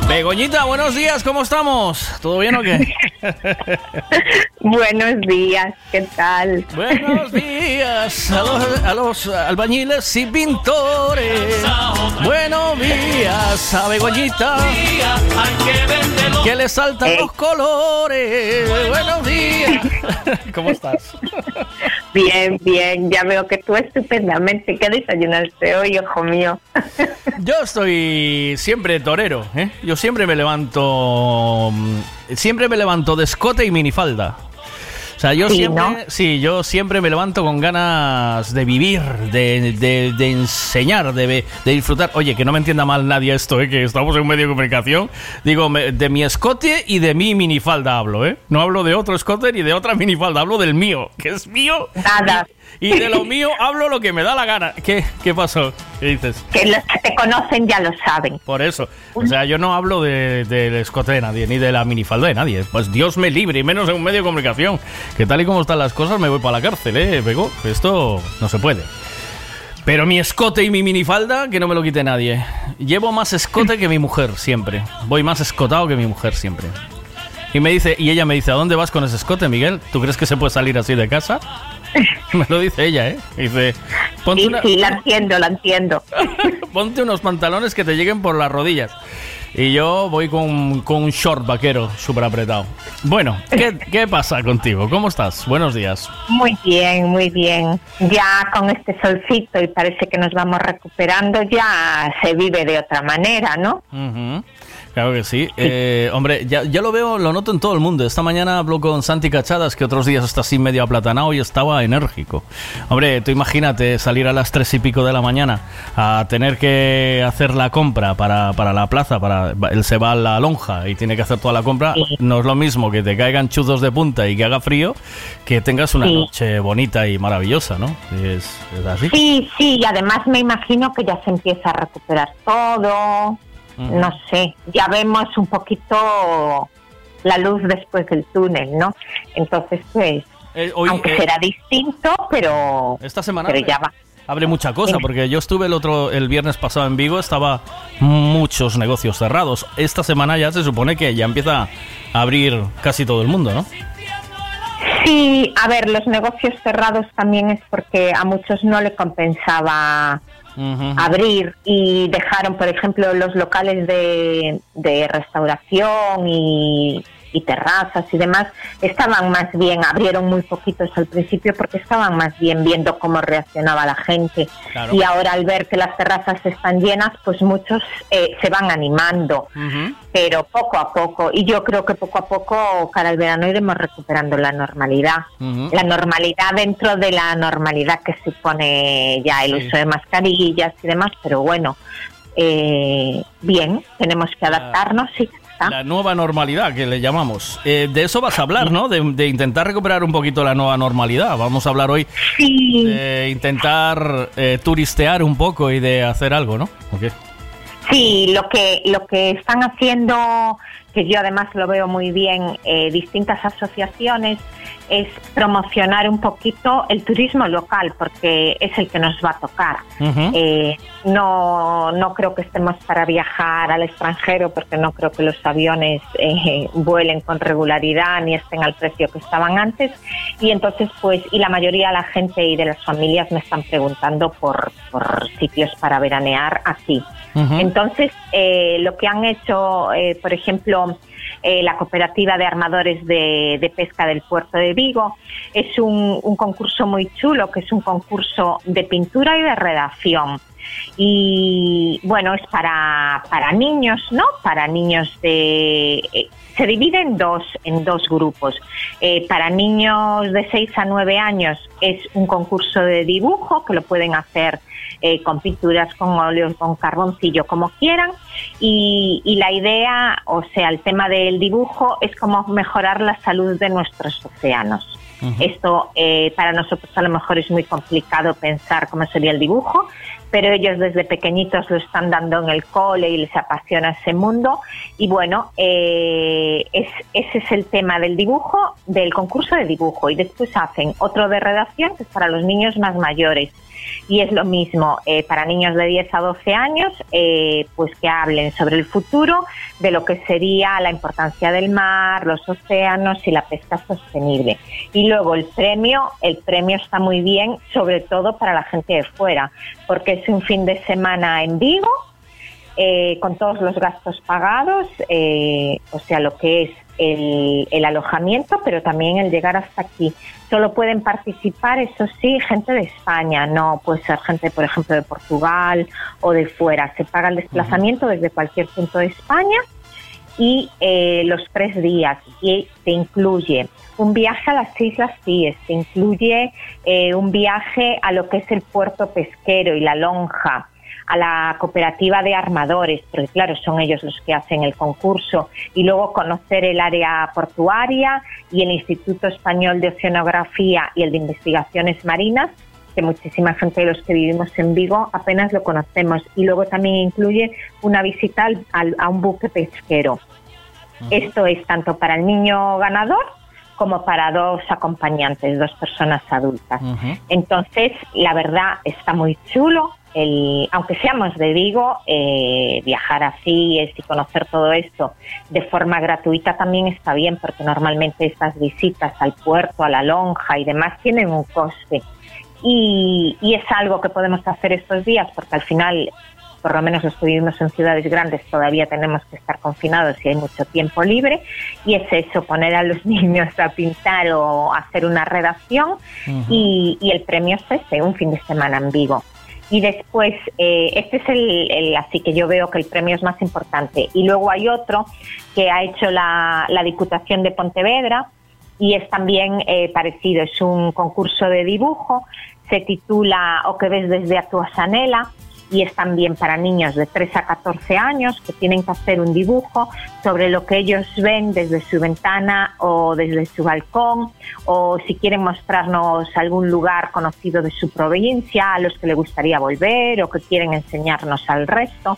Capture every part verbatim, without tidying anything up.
Begoñita, buenos días, ¿cómo estamos? ¿Todo bien o qué? Buenos días, ¿qué tal? Buenos días a los, a los albañiles y pintores. Buenos días a Begoñita, que le saltan Eh. los colores. Buenos días. ¿Cómo estás? Bien, bien, ya veo que tú estupendamente. ¿Qué desayunaste hoy, hijo mío? Yo estoy siempre torero, ¿eh? Yo siempre me levanto, siempre me levanto de escote y minifalda. O sea, yo Sí, siempre, ¿no? sí, yo siempre me levanto con ganas de vivir, de, de, de enseñar, de, de disfrutar. Oye, que no me entienda mal nadie esto, ¿eh? Que estamos en un medio de comunicación. Digo, me, de mi escote y de mi minifalda hablo, ¿eh? No hablo de otro escote ni de otra minifalda, hablo del mío, que es mío. Nada. Y, y de lo mío hablo lo que me da la gana. ¿Qué, qué pasó? ¿Qué dices? Que los que te conocen ya lo saben. Por eso, o sea, yo no hablo de, del escote de nadie, ni de la minifalda de nadie. Pues Dios me libre, y menos en un medio de comunicación. Que tal y como están las cosas, me voy para la cárcel, ¿eh, Bego? Esto no se puede. Pero mi escote y mi minifalda, que no me lo quite nadie. Llevo más escote que mi mujer, siempre. Voy más escotado que mi mujer, siempre. Y me dice, y ella me dice, ¿a dónde vas con ese escote, Miguel? ¿Tú crees que se puede salir así de casa? Me lo dice ella, ¿eh? Dice, ponte, Sí, una, sí, la entiendo, la entiendo. ponte unos pantalones que te lleguen por las rodillas. Y yo voy con, con un short vaquero súper apretado. Bueno, ¿qué, ¿qué pasa contigo? ¿Cómo estás? Buenos días. Muy bien, muy bien. Ya con este solcito y parece que nos vamos recuperando, ya se vive de otra manera, ¿no? Uh-huh. Claro que sí. Eh, hombre, ya, ya lo veo, lo noto en todo el mundo. Esta mañana hablo con Santi Cachadas, que otros días está así medio aplatanado y estaba enérgico. Hombre, tú imagínate salir a las tres y pico de la mañana a tener que hacer la compra para, para la plaza, para él se va a la lonja y tiene que hacer toda la compra. Sí. No es lo mismo que te caigan chuzos de punta y que haga frío, que tengas una Sí. noche bonita y maravillosa, ¿no? Es, es así. Sí, sí, y además me imagino que ya se empieza a recuperar todo. Ujú. No sé, ya vemos un poquito la luz después del túnel, ¿no? Entonces, pues, Eh, hoy, aunque eh, será distinto, pero, esta semana pero ya va. abre mucha cosa, Dime. porque yo estuve el otro el viernes pasado en Vigo, estaba muchos negocios cerrados. Esta semana ya se supone que ya empieza a abrir casi todo el mundo, ¿no? Sí, a ver, los negocios cerrados también es porque a muchos no le compensaba Uh-huh. abrir y dejaron, por ejemplo, los locales de, de restauración y, y terrazas y demás, estaban más bien, abrieron muy poquitos al principio porque estaban más bien viendo cómo reaccionaba la gente. Claro. Y ahora al ver que las terrazas están llenas, pues muchos eh, se van animando, Uh-huh. pero poco a poco, y yo creo que poco a poco, cara al verano, iremos recuperando la normalidad. Uh-huh. La normalidad dentro de la normalidad que supone ya el Sí. uso de mascarillas y demás, pero bueno, eh, bien, tenemos que adaptarnos y ya está. La nueva normalidad, que le llamamos. Eh, de eso vas a hablar, ¿no? De, de intentar recuperar un poquito la nueva normalidad. Vamos a hablar hoy Sí, de intentar eh, turistear un poco y de hacer algo, ¿no? ¿O qué? sí, lo que, lo que están haciendo, que yo además lo veo muy bien, eh, distintas asociaciones, es promocionar un poquito el turismo local, porque es el que nos va a tocar. Uh-huh. Eh, no, no creo que estemos para viajar al extranjero, porque no creo que los aviones eh, vuelen con regularidad ni estén al precio que estaban antes. Y entonces, pues, y la mayoría de la gente y de las familias me están preguntando por, por sitios para veranear aquí. Uh-huh. Entonces, eh, lo que han hecho, eh, por ejemplo, eh, la cooperativa de armadores de, de pesca del puerto de Vigo, es un, un concurso muy chulo, que es un concurso de pintura y de redacción. Y bueno, es para, para niños, ¿no? Para niños de... Eh, se divide en dos, en dos grupos. Eh, para niños de seis a nueve años es un concurso de dibujo, que lo pueden hacer eh, con pinturas, con óleos, con carboncillo, como quieran. Y, y la idea, o sea, el tema del dibujo es como mejorar la salud de nuestros océanos. Uh-huh. Esto eh, para nosotros a lo mejor es muy complicado pensar cómo sería el dibujo, pero ellos desde pequeñitos lo están dando en el cole y les apasiona ese mundo. Y bueno, eh, es, ese es el tema del dibujo, del concurso de dibujo. Y después hacen otro de redacción, que es para los niños más mayores. Y es lo mismo, eh, para niños de diez a doce años, eh, pues que hablen sobre el futuro, de lo que sería la importancia del mar, los océanos y la pesca sostenible. Y luego el premio, el premio está muy bien, sobre todo para la gente de fuera, porque es un fin de semana en Vigo, eh, con todos los gastos pagados, eh, o sea, lo que es el, el alojamiento, pero también el llegar hasta aquí. Solo pueden participar, eso sí, gente de España, no puede ser gente, por ejemplo, de Portugal o de fuera. Se paga el desplazamiento uh-huh. desde cualquier punto de España y eh, los tres días. Y te incluye un viaje a las Islas Cíes, te incluye eh, un viaje a lo que es el puerto pesquero y la lonja, a la cooperativa de armadores, porque claro, son ellos los que hacen el concurso, y luego conocer el área portuaria y el Instituto Español de Oceanografía y el de Investigaciones Marinas, que muchísima gente de los que vivimos en Vigo apenas lo conocemos, y luego también incluye una visita al, al, a un buque pesquero. Uh-huh. Esto es tanto para el niño ganador como para dos acompañantes, dos personas adultas. Uh-huh. Entonces, la verdad, está muy chulo. El, aunque seamos de Vigo, eh, viajar así es y conocer todo esto de forma gratuita también está bien, porque normalmente estas visitas al puerto, a la lonja y demás tienen un coste. Y, y es algo que podemos hacer estos días, porque al final, por lo menos los que vivimos en ciudades grandes, todavía tenemos que estar confinados y hay mucho tiempo libre, y es eso, poner a los niños a pintar o hacer una redacción. Uh-huh. y, y el premio es ese, un fin de semana en Vigo. Y después, eh, este es el, el, así que yo veo que el premio es más importante. Y luego hay otro que ha hecho la, la Diputación de Pontevedra, y es también eh, parecido, es un concurso de dibujo, se titula O que ves desde a tu Sanela, y es también para niños de tres a catorce años que tienen que hacer un dibujo sobre lo que ellos ven desde su ventana o desde su balcón, o si quieren mostrarnos algún lugar conocido de su provincia a los que les gustaría volver o que quieren enseñarnos al resto.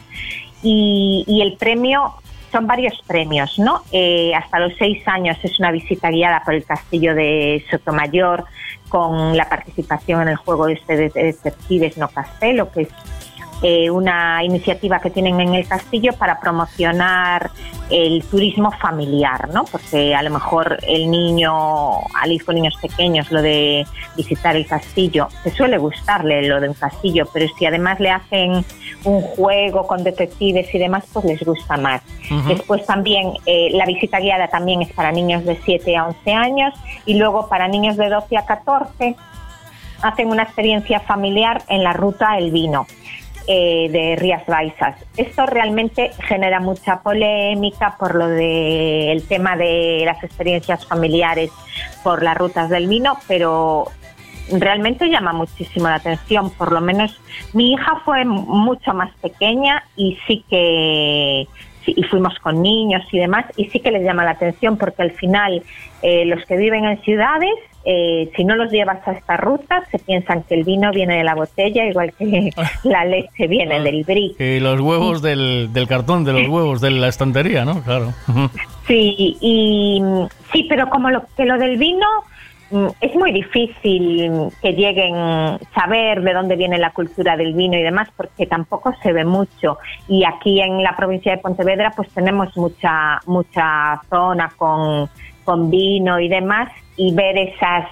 Y, y el premio, son varios premios, ¿no? Eh, hasta los seis años es una visita guiada por el castillo de Sotomayor, con la participación en el juego este de Detectives no Castelo, que es Eh, una iniciativa que tienen en el castillo para promocionar el turismo familiar, ¿no? Porque a lo mejor el niño, al ir con niños pequeños, lo de visitar el castillo, te suele gustarle lo de un castillo, pero si además le hacen un juego con detectives y demás, pues les gusta más. Uh-huh. Después también eh, la visita guiada también es para niños de siete a once años, y luego para niños de doce a catorce hacen una experiencia familiar en la ruta El Vino. Eh, de Rías Baixas. Esto realmente genera mucha polémica por lo de el tema de las experiencias familiares por las rutas del vino, pero realmente llama muchísimo la atención. Por lo menos mi hija fue mucho más pequeña y sí que sí, y fuimos con niños y demás, y sí que les llama la atención, porque al final eh, los que viven en ciudades, Eh, si no los llevas a esta ruta, se piensan que el vino viene de la botella, igual que la leche viene ah, del brick. Y los huevos del, del cartón, de los huevos de la estantería, ¿no? Claro. Sí, y sí, pero como lo que lo del vino es muy difícil que lleguen a saber de dónde viene la cultura del vino y demás, porque tampoco se ve mucho. Y aquí en la provincia de Pontevedra pues tenemos mucha mucha zona con, con vino y demás, y ver esas,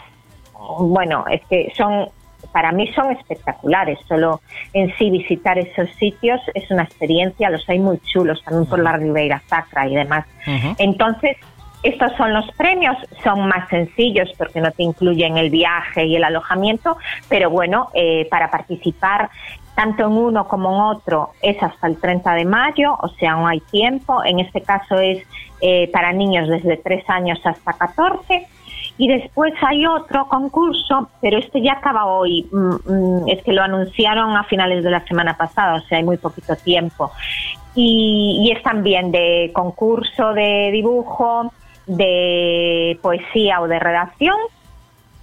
bueno, es que son, para mí son espectaculares. Solo en sí visitar esos sitios es una experiencia, los hay muy chulos también por la Ribeira Sacra y demás. Uh-huh. Entonces, estos son los premios, son más sencillos porque no te incluyen el viaje y el alojamiento, pero bueno, eh, para participar tanto en uno como en otro es hasta el treinta de mayo, o sea, no hay tiempo. En este caso es eh, para niños desde tres años hasta catorce. Y después hay otro concurso, pero este ya acaba hoy, mm, es que lo anunciaron a finales de la semana pasada, o sea, hay muy poquito tiempo. Y, y es también de concurso de dibujo, de poesía o de redacción,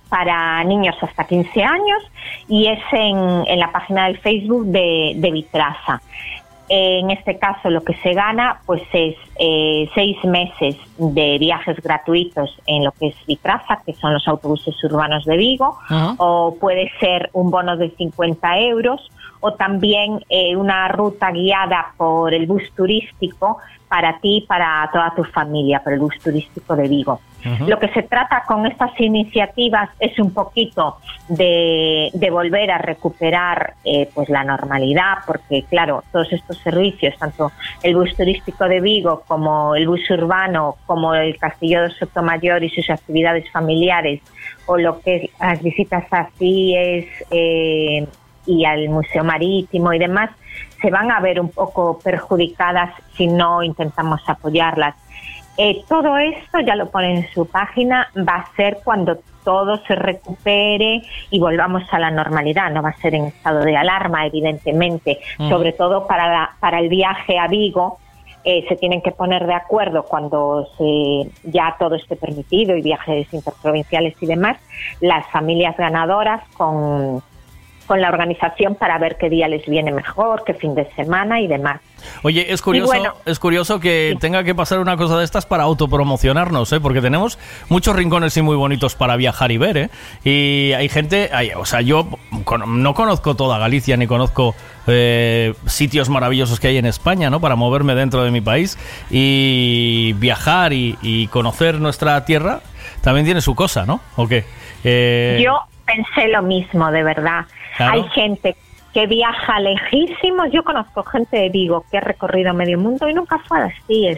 para niños hasta quince años y es en, en la página del Facebook de, de Vitrasa. En este caso lo que se gana pues es eh, seis meses de viajes gratuitos en lo que es Vitrasa, que son los autobuses urbanos de Vigo, uh-huh. o puede ser un bono de cincuenta euros o también eh, una ruta guiada por el bus turístico para ti y para toda tu familia, por el bus turístico de Vigo. Uh-huh. Lo que se trata con estas iniciativas es un poquito de, de volver a recuperar eh, pues la normalidad, porque claro, todos estos servicios, tanto el bus turístico de Vigo como el bus urbano, como el Castillo de Sotomayor y sus actividades familiares, o lo que es las visitas a CIES eh, y al Museo Marítimo y demás, se van a ver un poco perjudicadas si no intentamos apoyarlas. Eh, todo esto, ya lo ponen en su página, va a ser cuando todo se recupere y volvamos a la normalidad. No va a ser en estado de alarma, evidentemente, mm. sobre todo para, la, para el viaje a Vigo. Eh, se tienen que poner de acuerdo cuando se, ya todo esté permitido y viajes interprovinciales y demás, las familias ganadoras con... con la organización para ver qué día les viene mejor, qué fin de semana y demás. Oye, es curioso, bueno, es curioso que sí. tenga que pasar una cosa de estas para autopromocionarnos, ¿eh? Porque tenemos muchos rincones y muy bonitos para viajar y ver, ¿eh? Y hay gente, hay, o sea, yo con, no conozco toda Galicia ni conozco eh, sitios maravillosos que hay en España, ¿no? Para moverme dentro de mi país y viajar y, y conocer nuestra tierra también tiene su cosa, ¿no? ¿O qué? Eh... Yo pensé lo mismo, de verdad. Claro. Hay gente que viaja lejísimos. Yo conozco gente de Vigo que ha recorrido medio mundo y nunca fue a las CIES.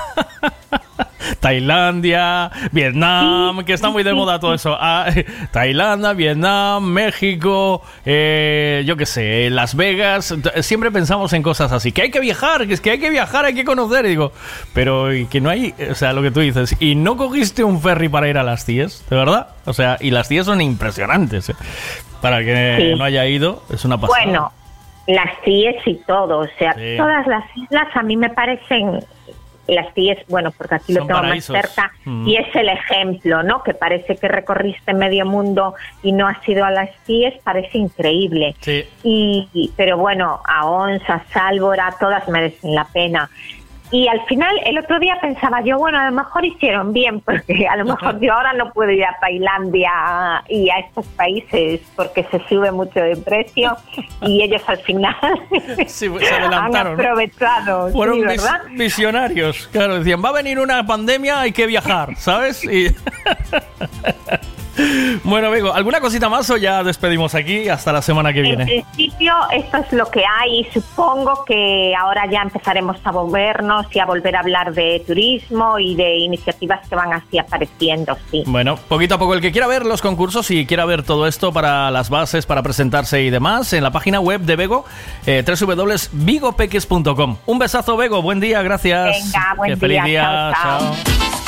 Tailandia, Vietnam, sí, que está muy de sí, moda todo sí. eso. Ah, Tailandia, Vietnam, México, eh, yo qué sé, Las Vegas. Siempre pensamos en cosas así. Que hay que viajar, que es que hay que viajar, hay que conocer. Y digo, pero que no hay, o sea, lo que tú dices. Y no cogiste un ferry para ir a las CIES, ¿de verdad? O sea, y las CIES son impresionantes, ¿eh? Para que sí. no haya ido, es una pasada. Bueno, las CIES y todo, o sea, sí. todas las islas a mí me parecen, las CIES, bueno, porque aquí son lo tengo paraísos. Más cerca, mm. y es el ejemplo, ¿no? Que parece que recorriste medio mundo y no has ido a las CIES, parece increíble. Sí. Y, y pero bueno, a Onsa, Sálvora, todas merecen la pena. Y al final, el otro día pensaba yo, bueno, a lo mejor hicieron bien, porque a lo mejor yo ahora no puedo ir a Tailandia y a estos países porque se sube mucho de precio y ellos al final sí, pues se adelantaron, han aprovechado. ¿no? Fueron sí, ¿verdad? Vis- visionarios, claro, decían, va a venir una pandemia, hay que viajar, ¿sabes? Y... Bueno, amigo, ¿alguna cosita más o ya despedimos aquí hasta la semana que viene? En principio, esto es lo que hay y supongo que ahora ya empezaremos a movernos y a volver a hablar de turismo y de iniciativas que van así apareciendo, sí. Bueno, poquito a poco, el que quiera ver los concursos y quiera ver todo esto para las bases, para presentarse y demás, en la página web de Bego, eh, doble u doble u doble u punto vigo peques punto com. Un besazo, Bego, buen día, gracias. Venga, buen Qué día, feliz día, chao, chao. chao.